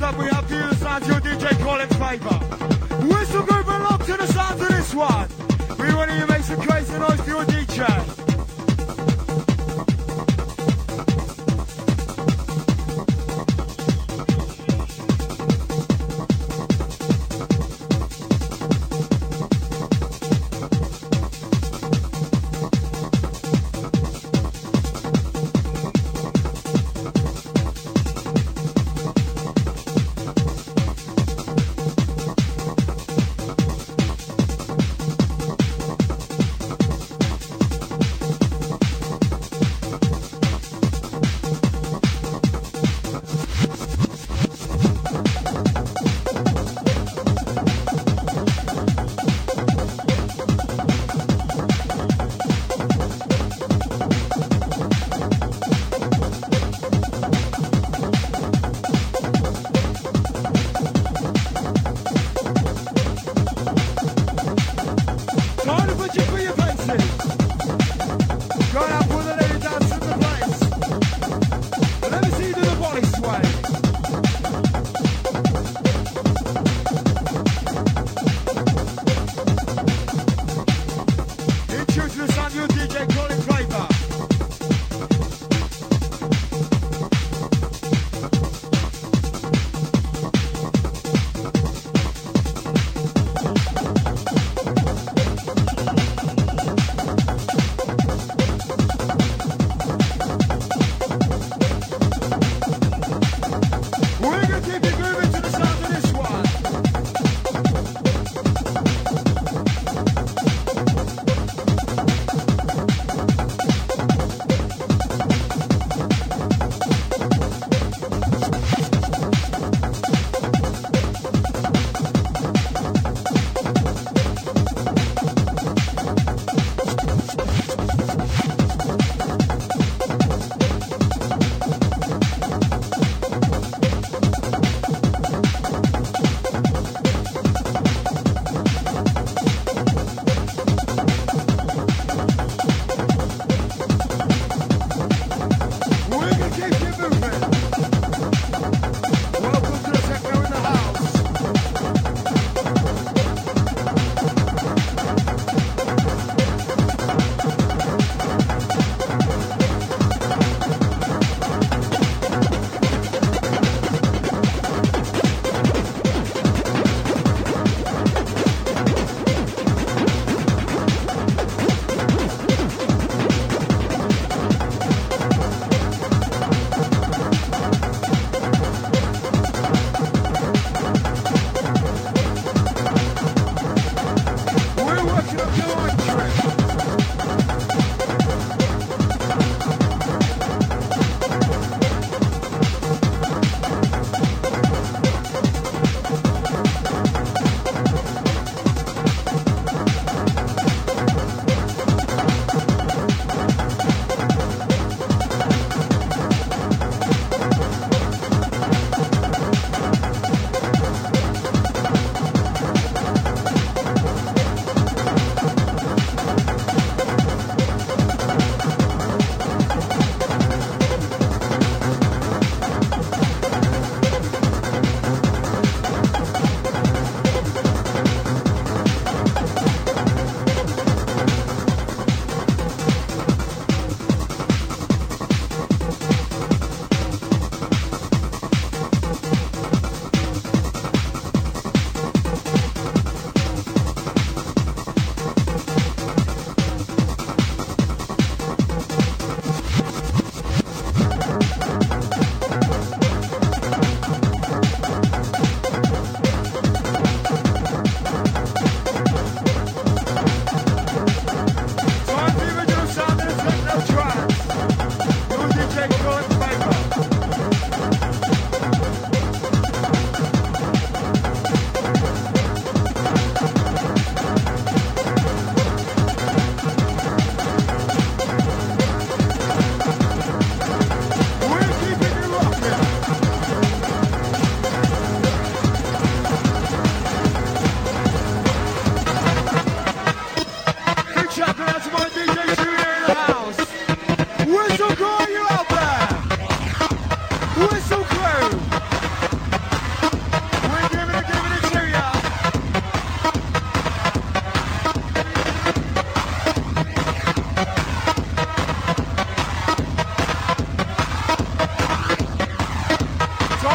up, we have for you the sounds of your DJ Colin Faber. Whistle group and lock to the sounds of this one. We want you to make some crazy noise for your DJ.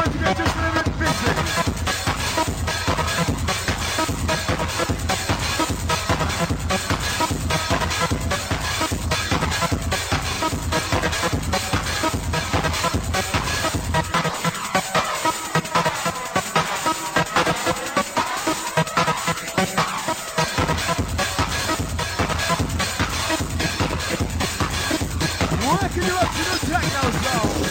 going to get just a little bit busy. Working you up to the techno zone.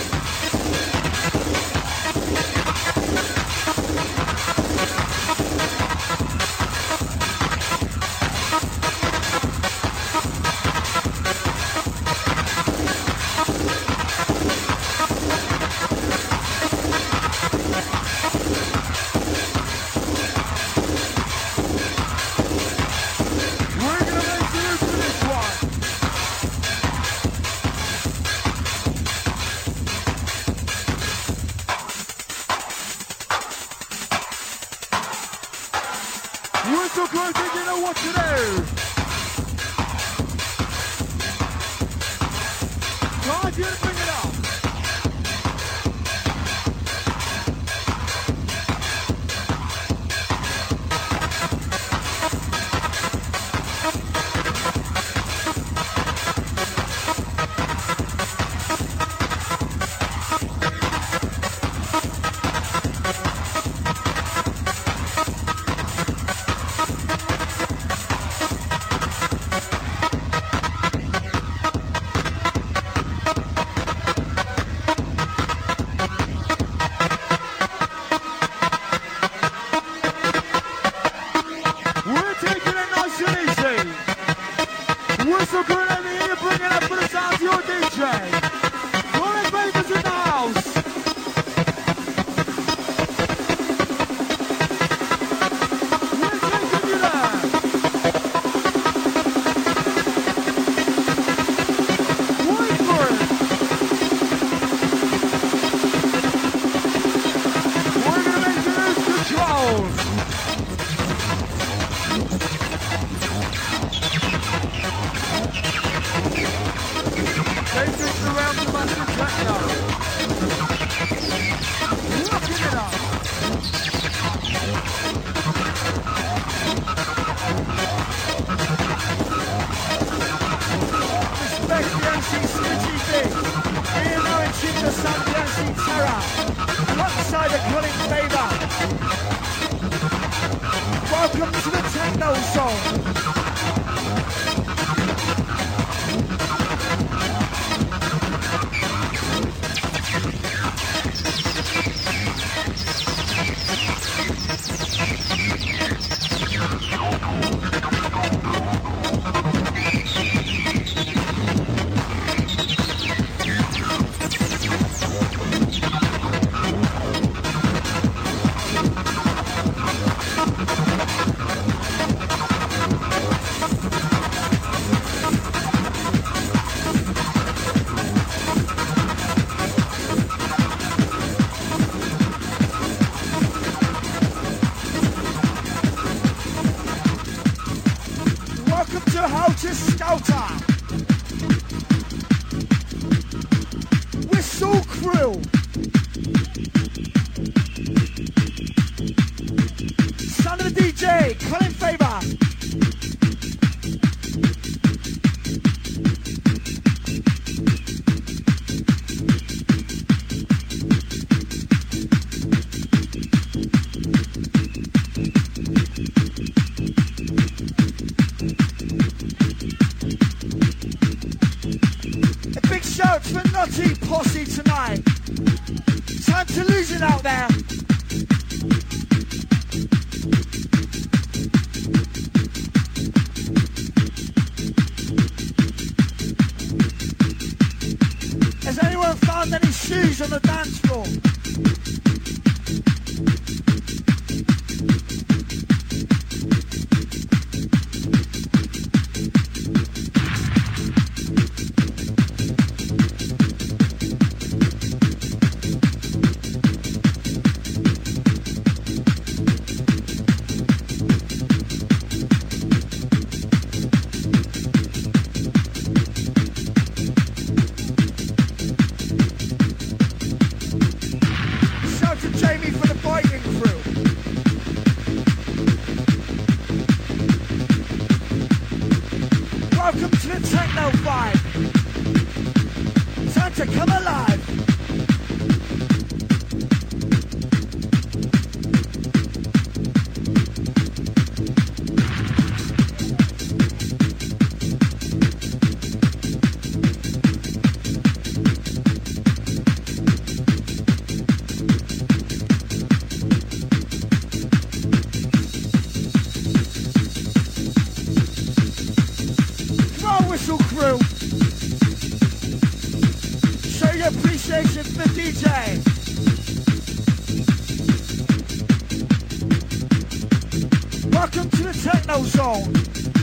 We're so good that you know what to do. Time you to bring it up. Whistle crew, let me hear you bring it up for the sounds of your DJ. Colin Baker's in the house. We're taking you there. Wait for it. We're gonna make you lose control. Take this around the master techno. Looking it up. Respect the MC CGB. Ian Owen, Chief the Sun, the MC Terror. Alongside the Colin Faber. Welcome to the Techno Zone. Scouter, Whistle Crew, son of the DJ, Colin Faber, shout for Nutty Posse tonight. Time to lose it out there. Has anyone found any shoes on the dance floor? Jamie for the fighting crew. Welcome to the techno vibe. Time to come alive. Crew, show your appreciation for the DJ. Welcome to the Techno Zone.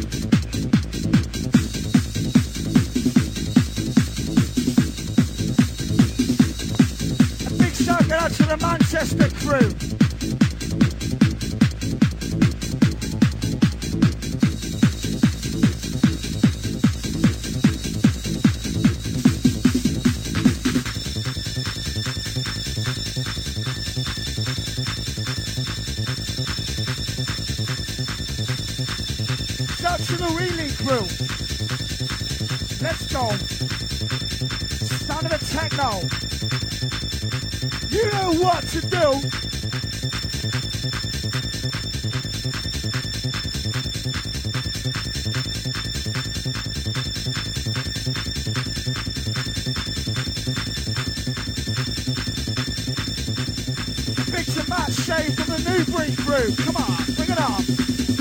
A big shout out to the Manchester crew. To the Wheelie crew. Let's go. Sound of the techno. You know what to do. Big to Matt Shea from the Newbury crew. Come on, bring it on.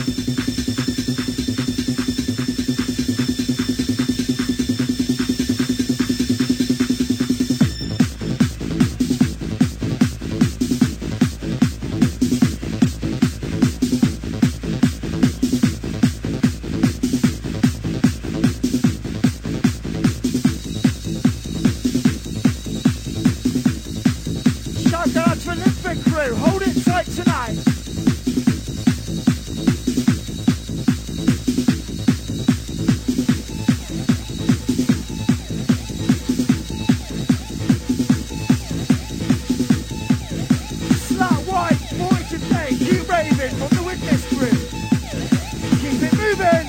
Hold it tight tonight. Slut white, boy today, keep raving from the Witness crew. Keep it moving.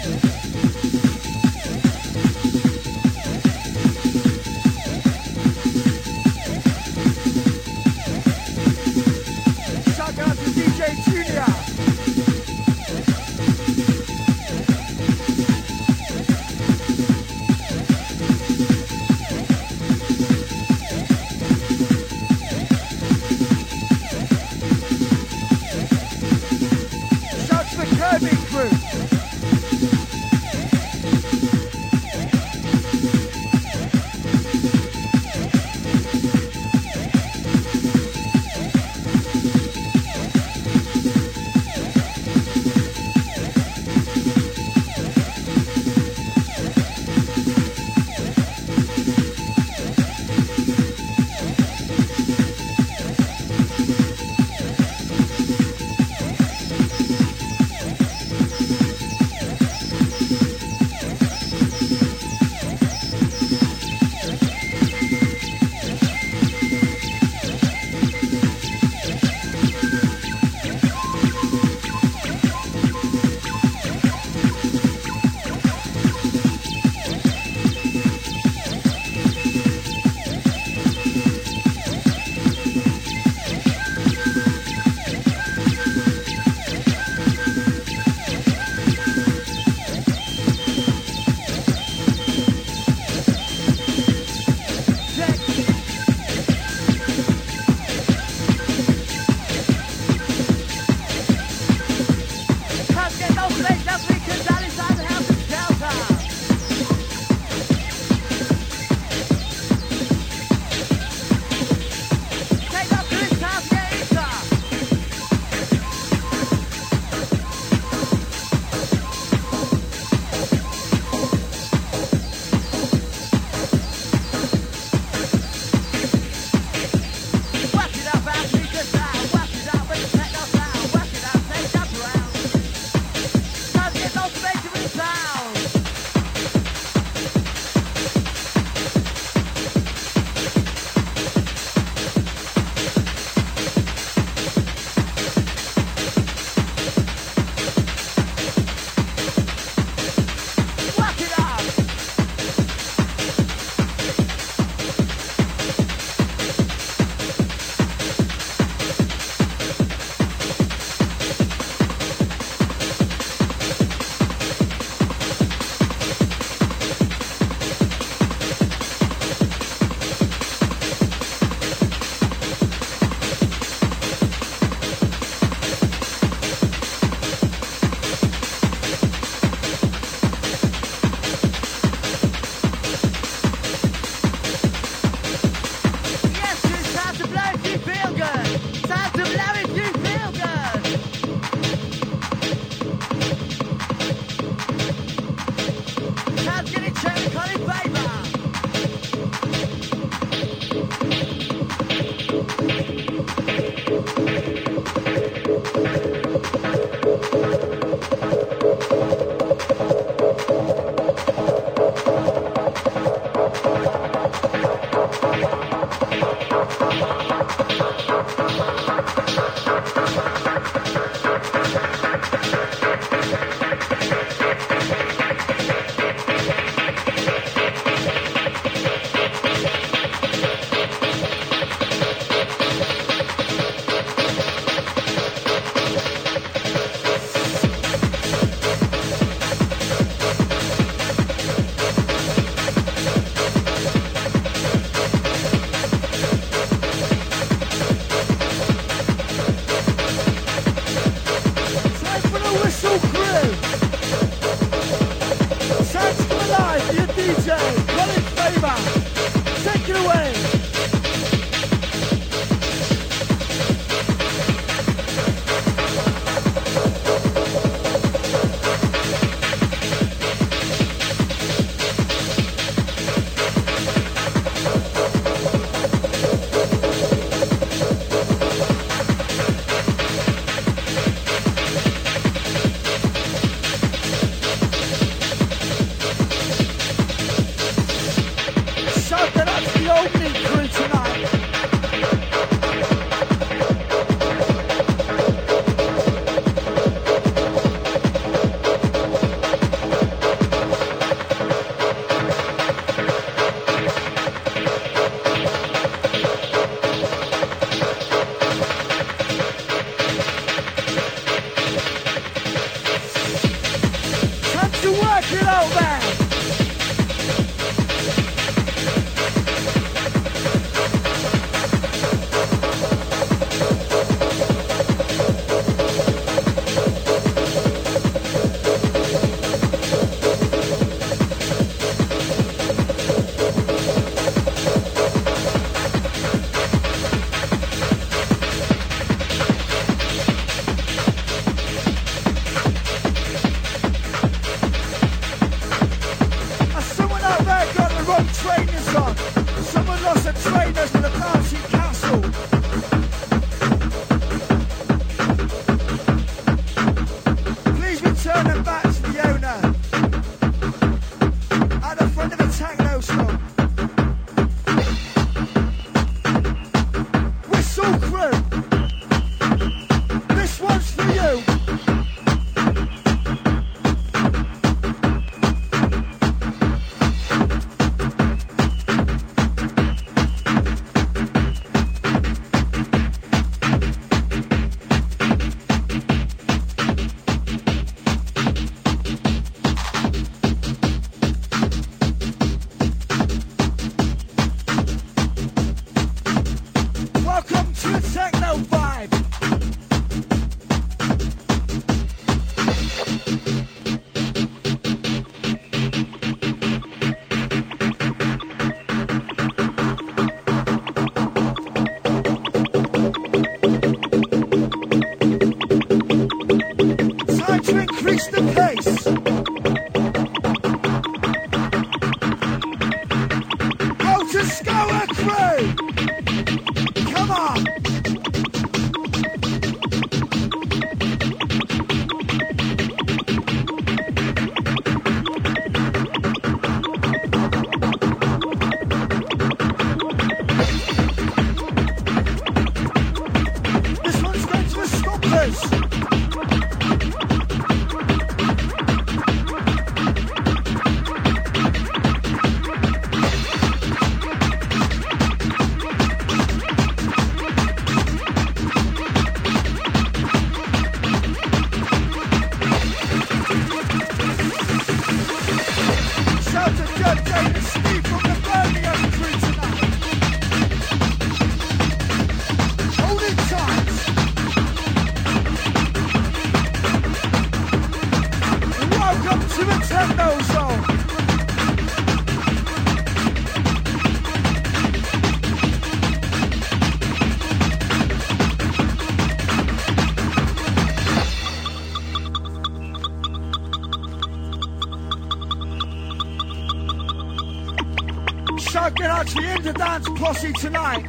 Posse tonight.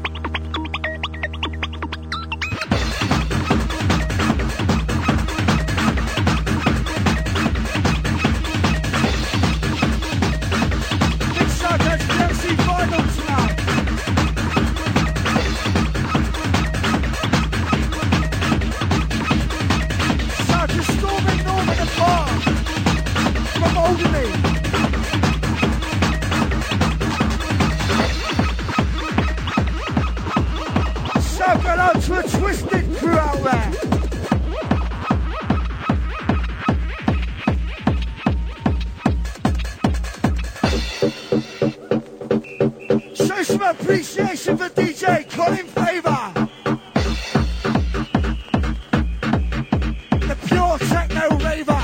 Big shout out to the MC final tonight. Shout to Stormy Norman and Park from Alderney. Hello to a twisted crew out there. Show some appreciation for DJ Colin Favor. The pure techno raver.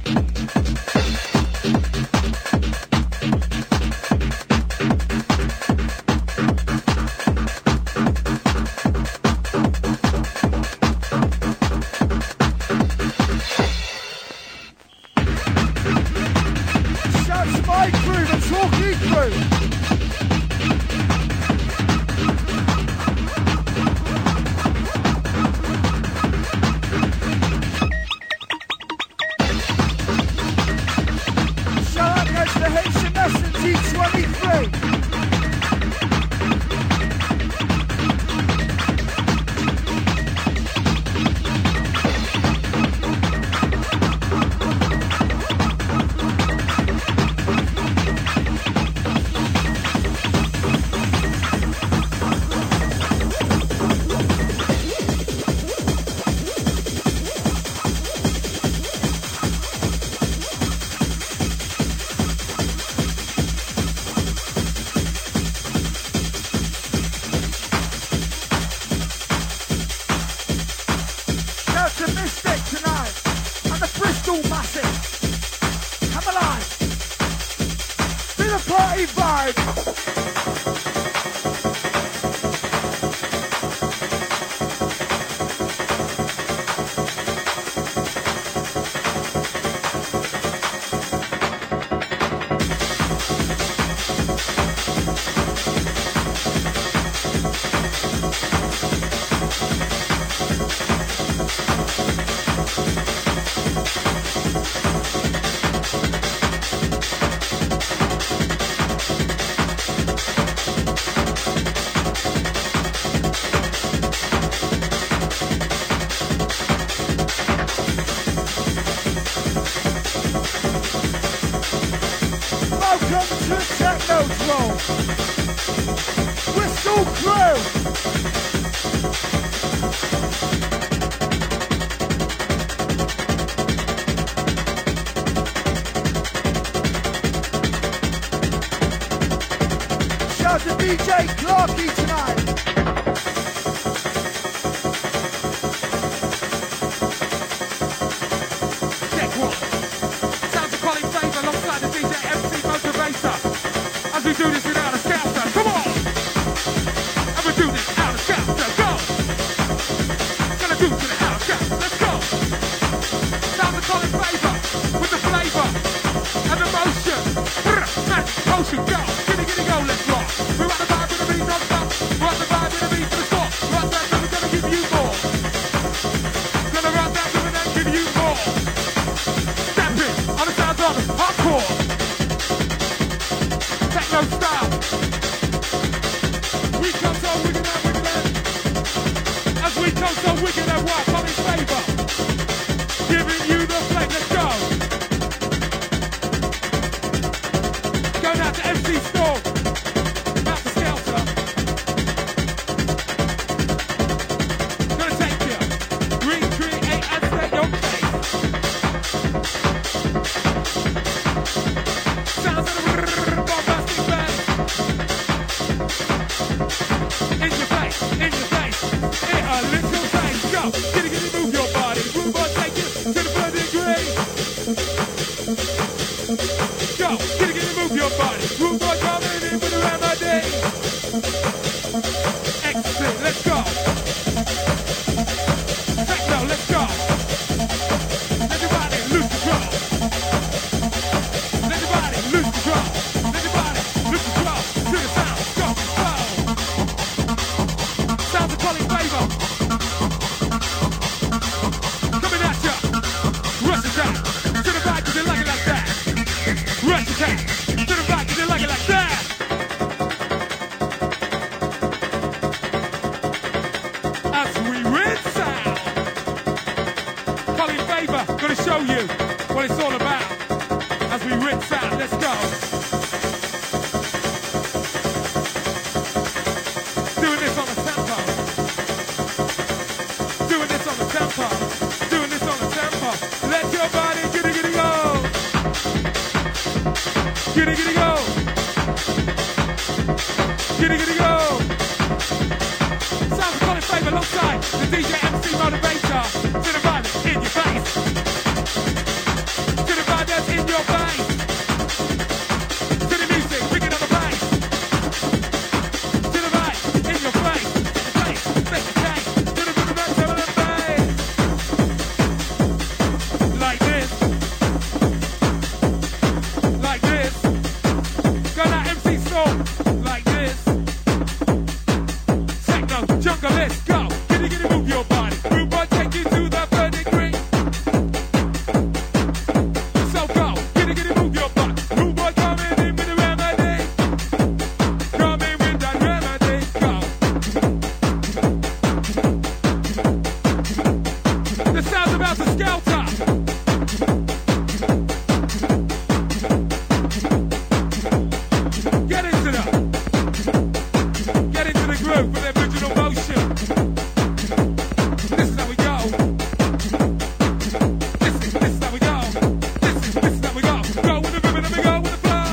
Bristol Crew! Shout to DJ Clarky tonight! Check one. Sounds of Colin Favor alongside the DJ MC Motivator. As we do this without a scouter, come on! And we do this out of scouter, go! Gonna do to the out of scouter, let's go! Sounds of Colin Favor with the flavour and the motion. Magic potion, go! Giddy go, let's rock! We want the vibe with the beat non-stop. We want the vibe with the beat to the spot. Right that, we're gonna give you more. Gonna run that rhythm and give you more. Stamping on the sounds of hardcore. Techno style. We come so wicked and wicked. As we come so wicked and what? Colin Favor. Gonna show you what it's all about as we rinse out. Let's go. Doing this on the tempo. Doing this on the tempo. Doing this on the tempo. Let your body giddy giddy go. Giddy giddy go. Giddy giddy go. Sounds of Colin Faber alongside the DJ MC Motivator. To the vibe that's in your face. To the vibe that's in your face. To the music, picking up the bass. To the vibe in your face. Face, make the change. To the rhythm and to the bass. Like this. Like this. Go now MC Storm. Like this. Techno, jungle, let's go. Giddy giddy move your body. Move on, take you to the third degree. So go, giddy giddy move your body. Move on, coming in with the remedy. Coming with that remedy. Go. The sound's about to skelter. Get into the groove with the original motion. This is how we go. This is how we go. This is how we go. Go with the rhythm and we go with the flow.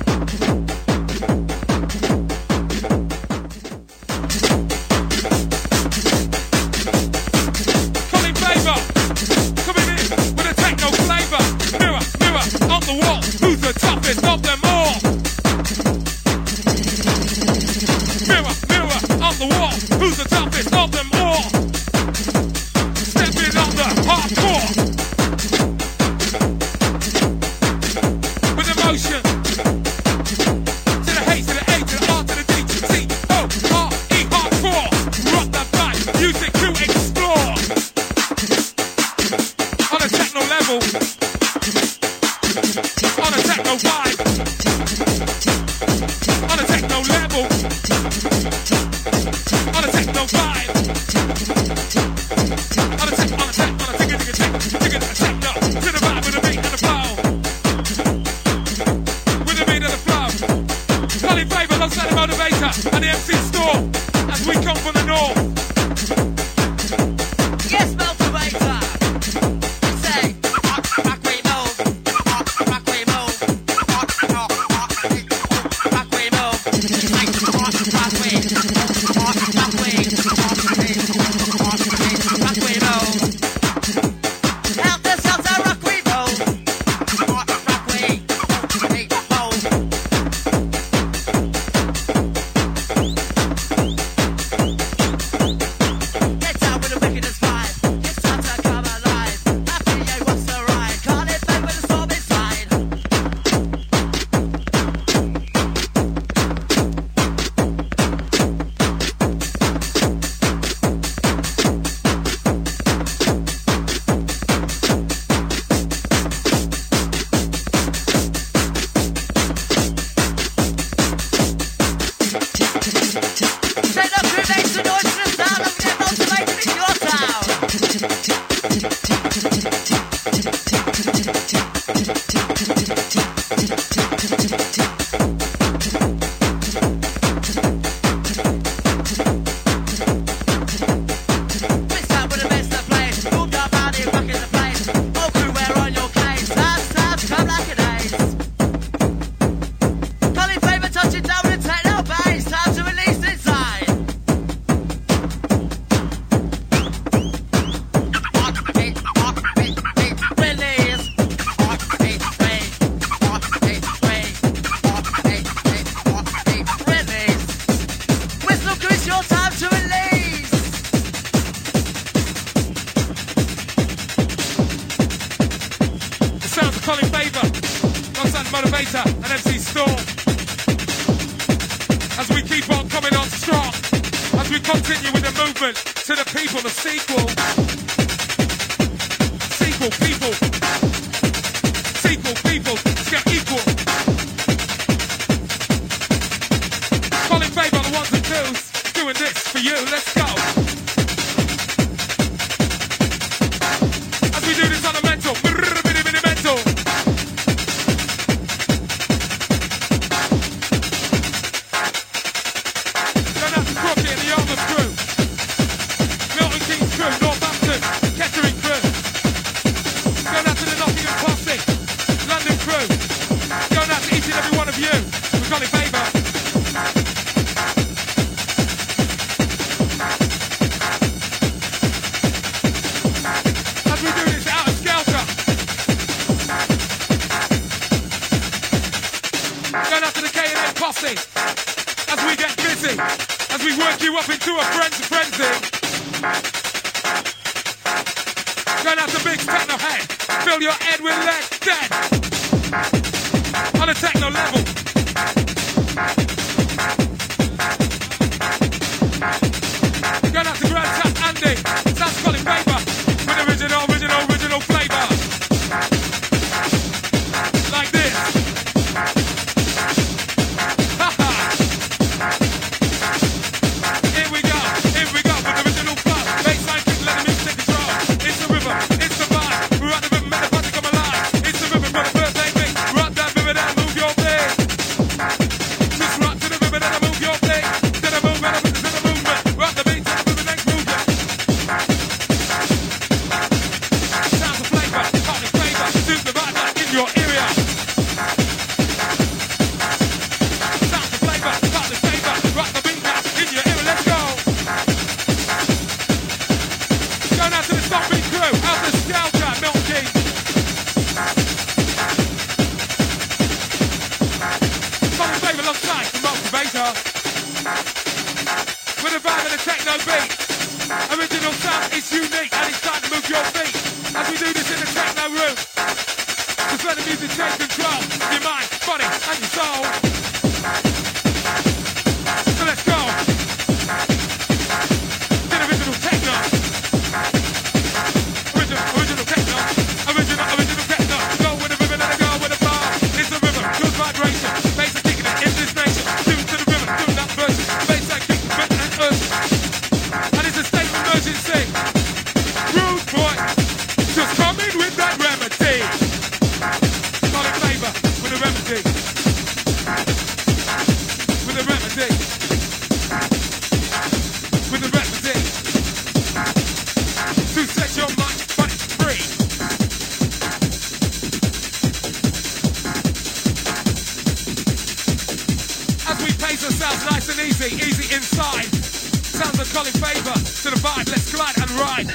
Colin Faber coming in with a techno flavor. Mirror, mirror on the wall. Who's the toughest of them all? Mirror, mirror on the wall. Who's the toughest of them all? Stepping on the hardcore with emotion. To the H, to the A, to the R, to the D, C-O-R-E, hardcore. Rock the vibe, music to explore. On a techno level. On a techno vibe. On a techno level. On a techno vibe. On a techno level. To the vibe with the beat and the flow. With the beat and the flow. Colin Faber alongside the Motivator and the MC Storm as we come from the north. Yes, Motivator. Say, rock we move. Rock we move. Rock we move. Rock we move. Helter Skelter, rock we move. Rock we move. Get down with the wickedest vibe. It's time to come alive. Happy you wants to ride. Can't it play with the storm inside? Send up your mates to noise to the sound of get motivated in your town. This time with the best of place. Move your body, rocking the place. All crew, we're on your case. Sounds come like an ace. Colin Faber touching down with the techno bass. Time to release inside. Release. Whistle crew, it's your time to release. The sounds of Colin Faber alongside the Motivator and MC Storm. As we keep on coming on strong. As we continue with the movement to the people, the sequel. Sequel, people. Sequel, people. Let's get equal. Colin Faber, the ones and twos. Doing this for you. Let's go. As we do this on the mental. we work you up into a frenzy. Going out to big techno head. Fill your head with lead, dead. On a techno level. Going out to Grand Tap Andy. Sounds Colin Faber. With original flavour. Like this. Here we go with original flow. Bassline kick, let the music take control. It's the rhythm, it's the vibe. We're at the rhythm, let the party come alive. It's the rhythm for the birthday thing. Rock that rhythm and move your thing. Just rock to the rhythm and move your thing. To the movement, to the movement. Rock the beat to the rhythm, next movement. Sounds of flavour, Colin Faber. Suit the vibe like in your area. Sounds of flavour, Colin Faber. Rock the beat now in your area. Let's go. Going out to the stomping crew, out the Scoutja, Milky. Colin Faber alongside the Motivator. With a vibe and a techno beat. Original sound is unique and it's time to move your feet. As we do this in the techno room. Just let the music take control. Your mind, body and your soul. So let's go. Get original techno. Original techno. Original techno. Go with the rhythm and go with the flow. It's the rhythm, good vibration. Bass and kicking it in this nation. Tune to the rhythm, do that version. Bass and kicking, rhythm and urgent. And it's a state of emergency. Rude boy, just come in with that remedy. Colin Faber with a remedy. With a remedy. With a remedy. To set your mind, body free. As we pace ourselves nice and easy inside. Sounds of Colin Faber to the vibe. Let's glide and ride.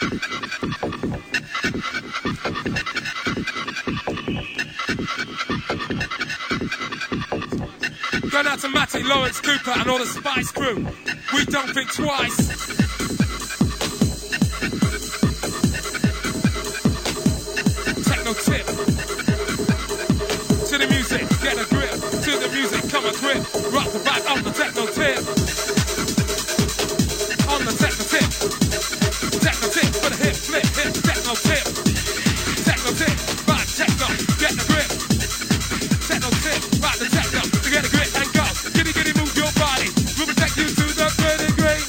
Going out to Matty, Lawrence, Cooper, and all the Spice crew. We don't think twice. Techno tip. To the music, get a grip. To the music, come a grip. Rock the vibe on the techno tip. On the techno tip. Techno tip for the hip, flip, hip, techno tip. Techno tip, vibe, techno, get the grip. Techno tip, vibe the techno, to get a grip and go. Giddy giddy move your body, we'll protect you to the third degree.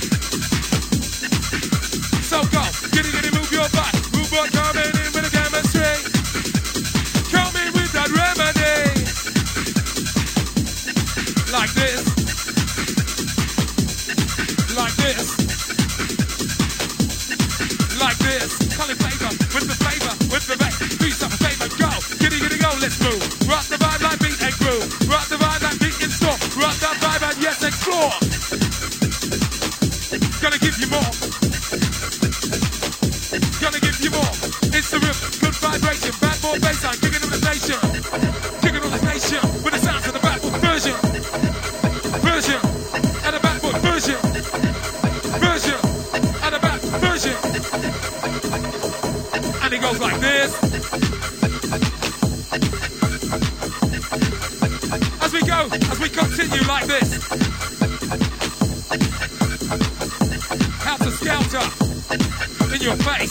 So go, giddy giddy move your body, move on, coming in with a chemistry. Come in with that remedy. Like this. Like this. Like this. Colin Faber with the flavor, with the bass. Do yourself a favor, go. Giddy giddy go, let's move. Rock the vibe like beat and groove. Rock the vibe like beat and store. Rock that vibe and yes, explore. Gonna give you more. Gonna give you more. It's the rhythm, good vibration. Bad boy bassline, kicking on the nation. Kicking on the nation with the sounds of the bad boy version. Version and the bad boy version. Version and the bad boy version. And it goes like this. As we go, as we continue like this. Out to Scoutja. In your face.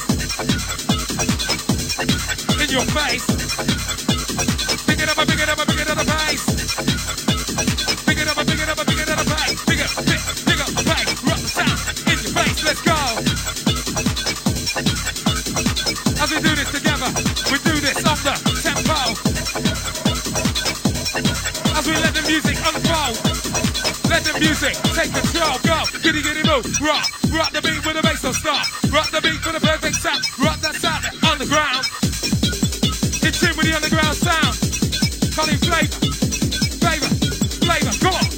In your face. Pick it up, pick it up, pick it up the bass. Pick it up, pick it up, pick it up the bass. Pick up, pick up the bass. Rock the sound in your face. Let's go. As we do this together, we do this on the tempo. As we let the music unfold, let the music take control. Go, giddy giddy move, rock the beat with a bass, don't stop. Rock the beat for the perfect sound. Rock that sound underground. In tune with the underground sound. Colin Faber, come on.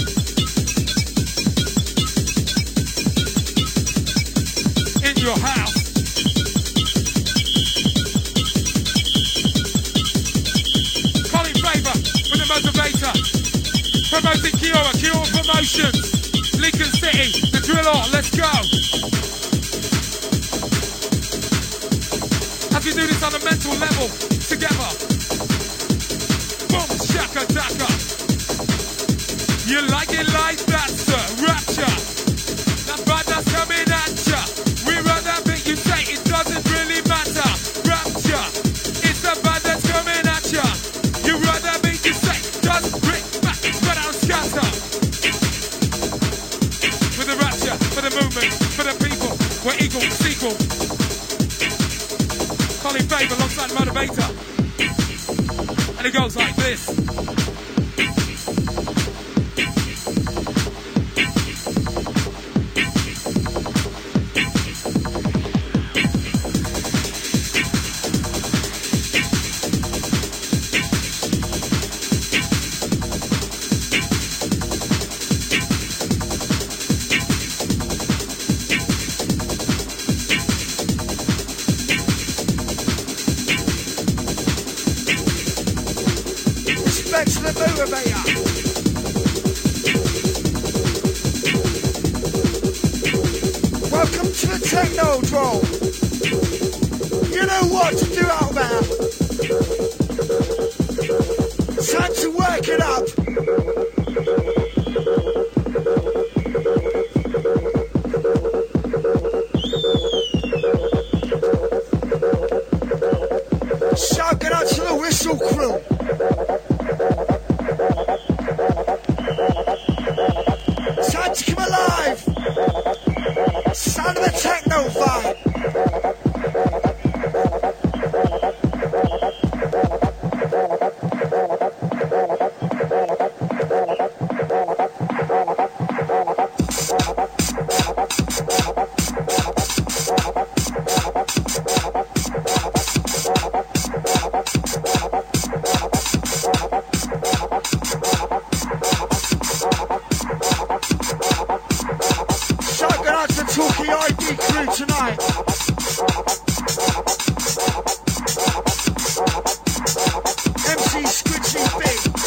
In your house. Colin Faber with the motivator. Promoting Kiora, Kiora Promotions. Lincoln City, the driller, let's go. As we do this on a mental level, together. Boom, shaka daka. You like it like that, sir, rapture. That bad that's coming at ya. We run that bit you say, it doesn't really matter. Rapture, it's the bad that's coming at ya. You run that bit you say, doesn't rip back, spread out, scatter. For the rapture, for the movement, for the people, we're equal, sequel. Colin Faber alongside Motivator. And it goes like this. Welcome to the Technodrome. You know what to do out there. Time to work it up. Shout it out to the Whistle crew. Time to come alive. Sound of a techno vibe. Talkie ID crew tonight. MC Squidgy B.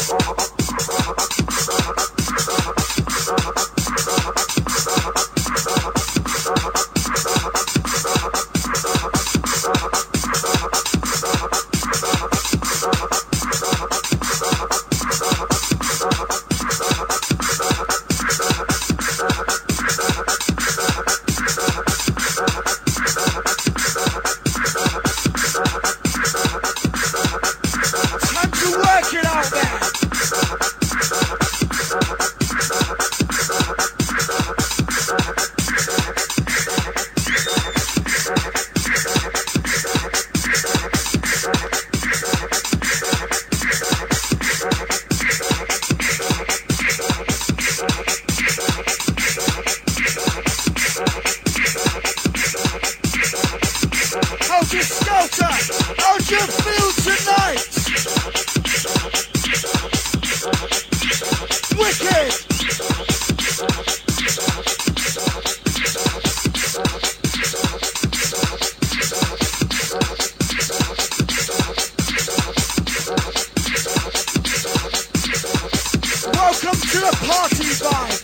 Welcome to the party vibe.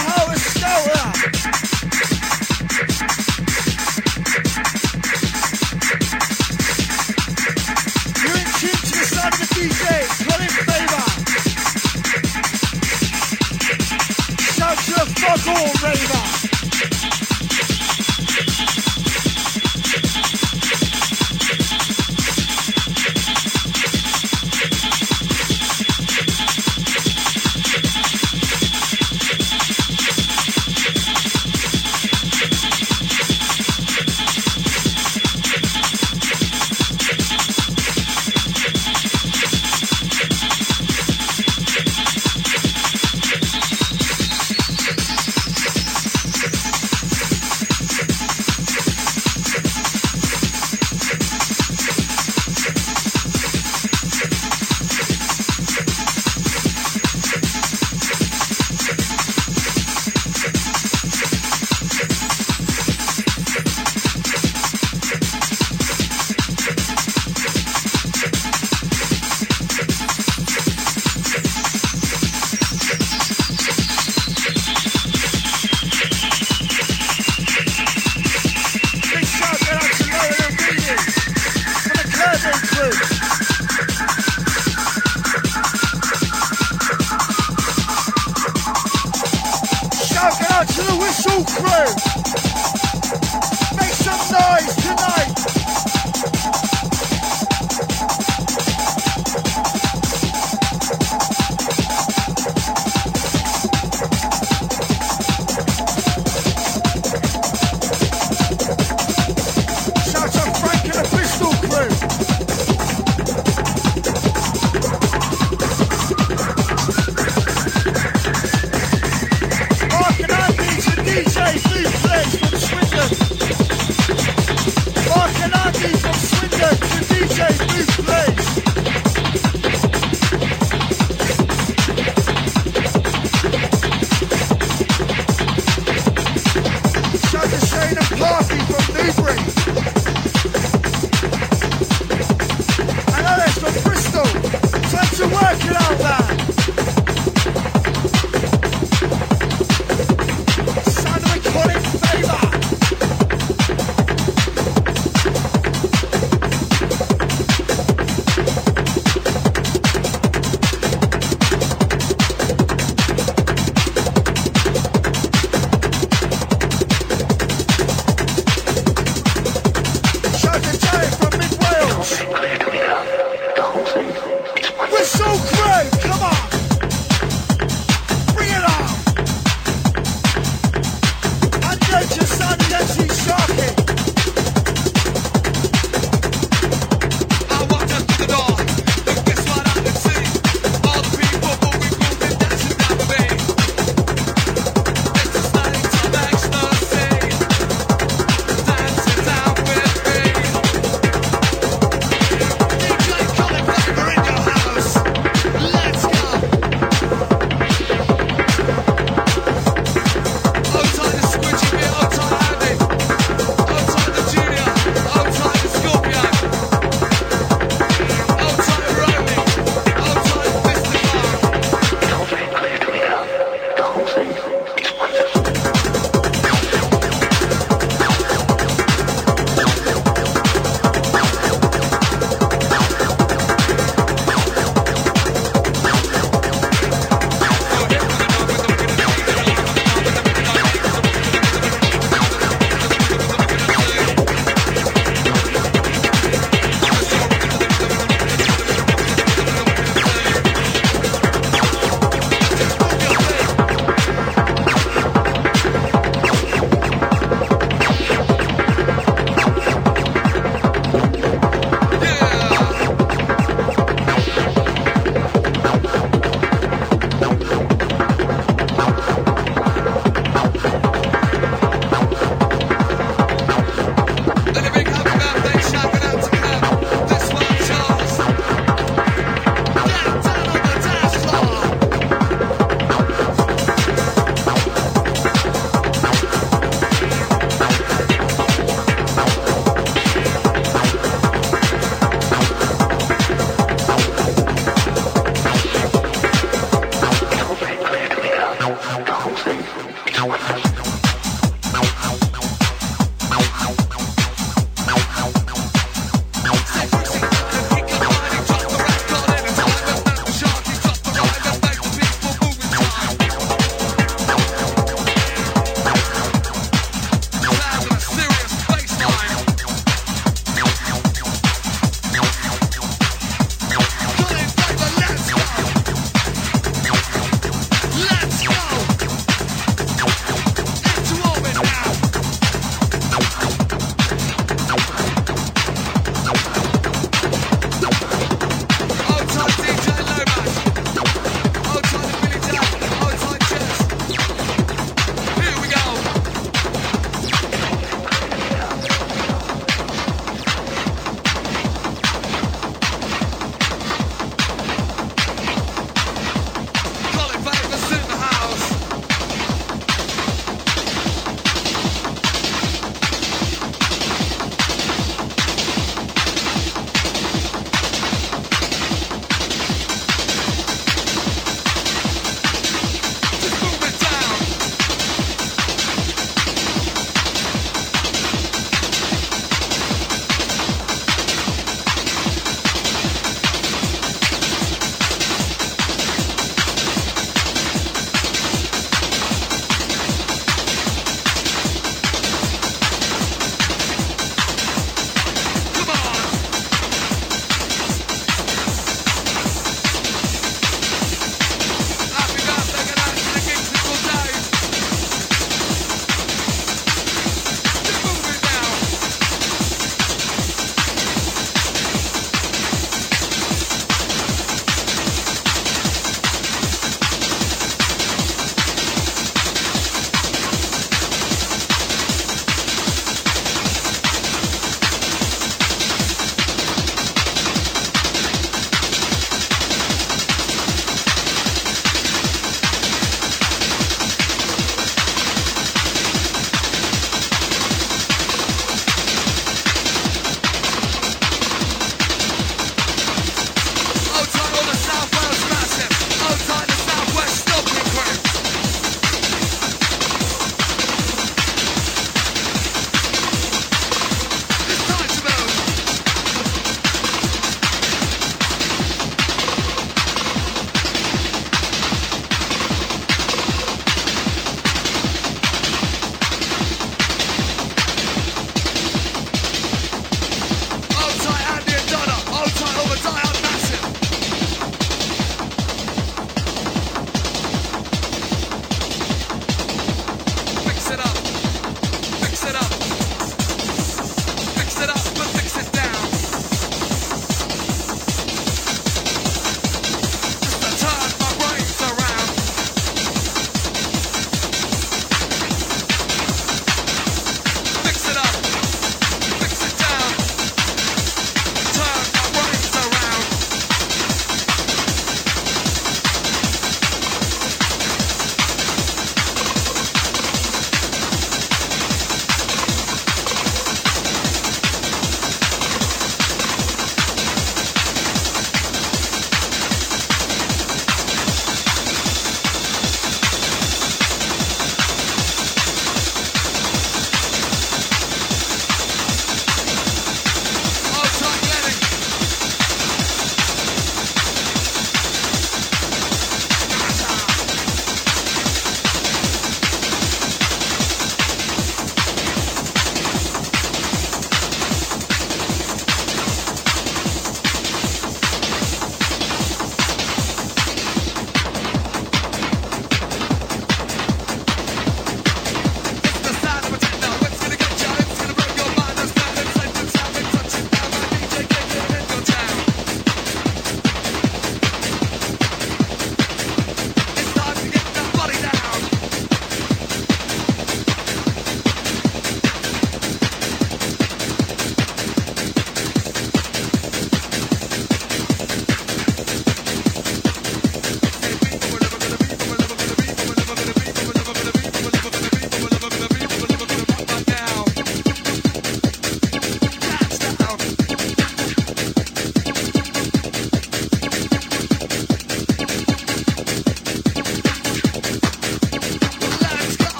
House Scout. You're in tune to the sound of the DJ, Colin Faber. Shout to the fuck all raver. To the Whistle Crew, make some noise tonight. Shout out Frank and the Bristol Crew. DJ Food Flex.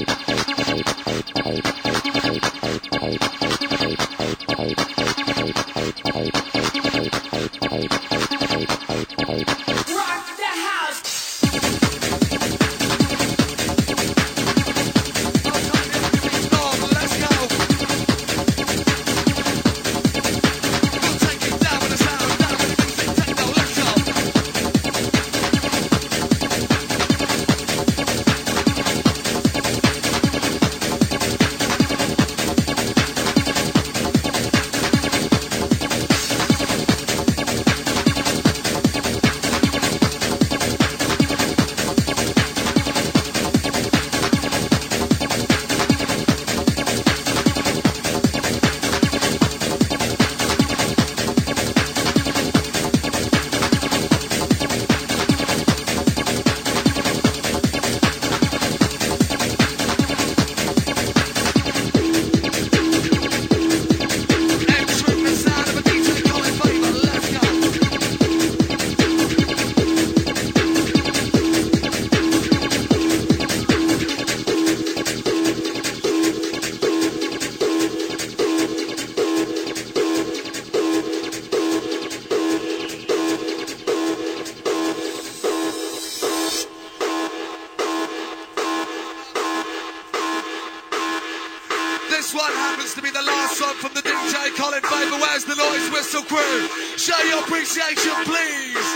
This one happens to be the last song from the DJ Colin Faber. Where's the Noise Whistle crew? Show your appreciation, please.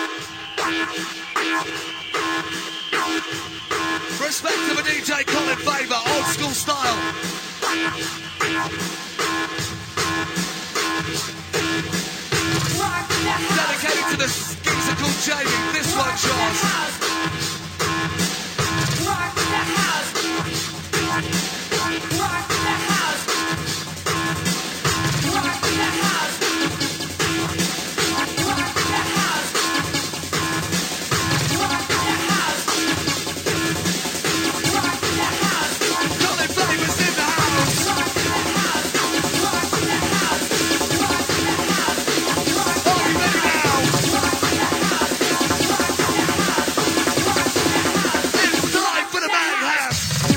Respect to the DJ Colin Faber, old school style. Dedicated to the geezer called Jamie. This one's yours. Rock the house. Rock the house. Rock the house. Rock the house. Rock the house. Rock the house. Colin Faber's in the house. Rock the house. Rock the house. Rock the house. Are you ready now? It's time for the madhouse.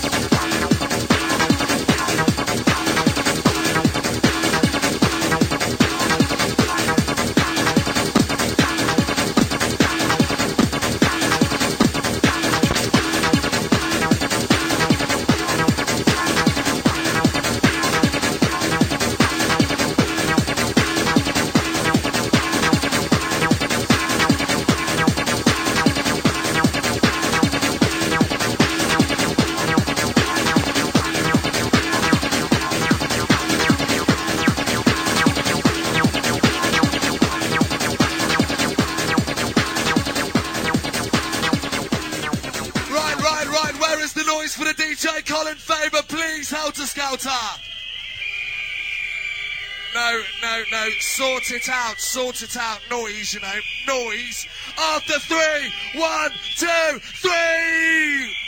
Right, where is the noise for the DJ Colin Faber, please, Helter Skelter? No, sort it out, noise, you know, noise. After 3, 1, 2, 3!